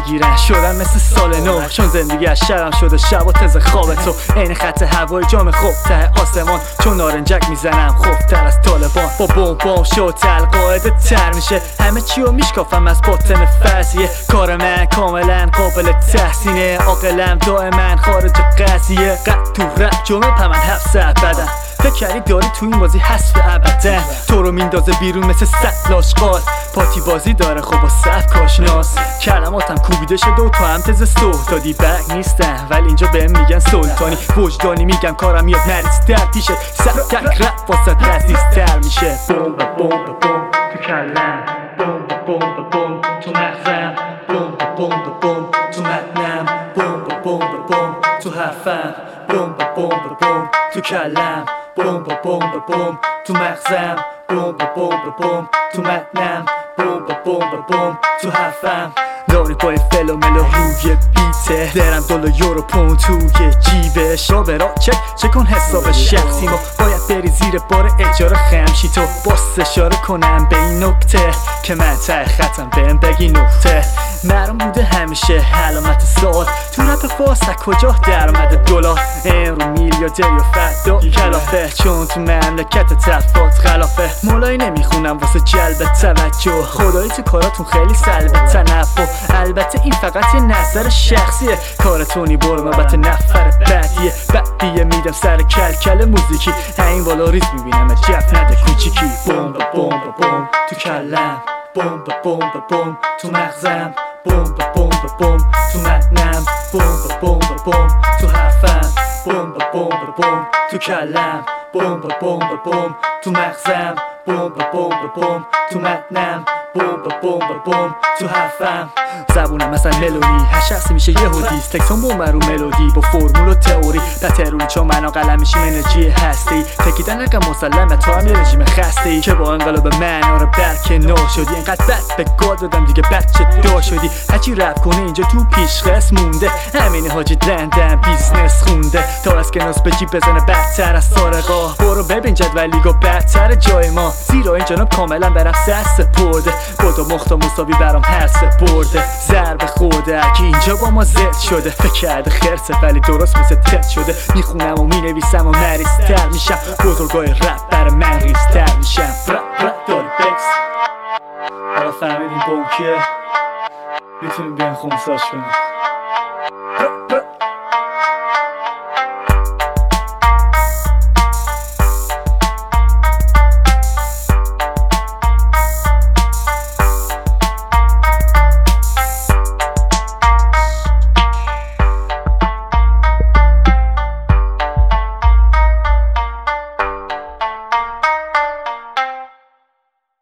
میگیرن شدن مثل سال نو، چون زندگی از شرم شده شب و تز خواب تو، عین خط هوای جام خوب ته آسمان، چون نارنجک میزنم خوبتر از طالبان. با بوم بوم شد قاعده تر میشه، همه چی رو میشکافم از باطن فرضیه، کار من کاملا قابل تحسینه، عاقلم دائما خارج قضیه، قد تو رپ جمعه پمن 7 ساعت بدن، فکر کردی داری تو این بازی حذف ابدا، تو رو میندازه بیرون مثل سطل آشغال، پاتی بازی داره خب با سبک آشناس، کلماتم کوبیده شده و تو هم تز سوح دادی بگ نیستن، ولی اینجا بهم میگن سلطانی، وجدانی میگم کارم میاد مریض در پیشه، سبک رپ واسه عزیز تر میشه. بوم بوم بوم تو کلم، بوم بوم بوم تو مغزم، بوم بوم بوم تو متنم، بوم بوم بوم تو حرفم، بوم بوم بوم تو کلم، بوم بوم بوم تو مغزم، بوم بوم بوم تو متنم، بوم بوم بوم تو حرفم. داری پای فل و ملو روی بیته، درم دلار یورو پون توی جیبش، را به را چک کن حساب شخصی ما، باید بری زیر بار اجاره خمشی تو، باست اشاره کنم به این نکته که من ته خطم بهم بگی نکته، معلوم بوده همیشه علامت سوال تو رپ فارس کجا در اومده دلار، این رو میلیاردر یا فدا کلافه، چون تو مملکت تفات خلافه، مولایی نمیخونم واسه جلب توجه، خدایی تو کاراتون خیلی سلب تنفع، البته این فقط یه نظر شخصیه، کارتونی برو نوبت نفر بعدیه میدم سر کلکل موزیکی، این بالا ریز میبینم جف نده کوچیکی، بوم بوم بوم تو کلم، بوم بوم بوم تو مغزم، بوم بوم بوم تو متنم، بوم بوم بوم تو حرفم، بوم بوم بوم تو کلم، بوم بوم بوم تو مغزم، بوم بوم بوم تو متنم، بوم بوم بوم تو حرفم. زبونم مثلا ملودی هر شخصی میشه یهودی، تکتون بوم رو ملودی با فرمول و تئوری، تروری چون من قلم میشیم انرژی هستی، تکیدن رقم مسلمه تو هم یه رژیم خسته ای، که با انقلاب من آره برکنار شدی، اینقدر بد به گاد دادم دیگه بچه دار شدی، هرچی رپ کنه اینجا تو پیشرس مونده، همین حاجی دندن بیزنس خونده، تا از کناس به جیب بزنه بدتر از سارقا، برو ببین جدولیگو بدتر جای ما، زیرا این جناب کاملا برم سست پرده، بودو مخت و مساوی برام هر سه برده، ضرب خورده که اینجا با ما زد شده، فکر کرده خرسه ولی درست مثل تد شده، میخونم و مینویسم و مریضتر میشم، بزرگای رپ برای من ریزتر میشم، رپ داری بکس. حالا فهمیدین بوم کیه؟ میتونیم بیان خونساش کنیم.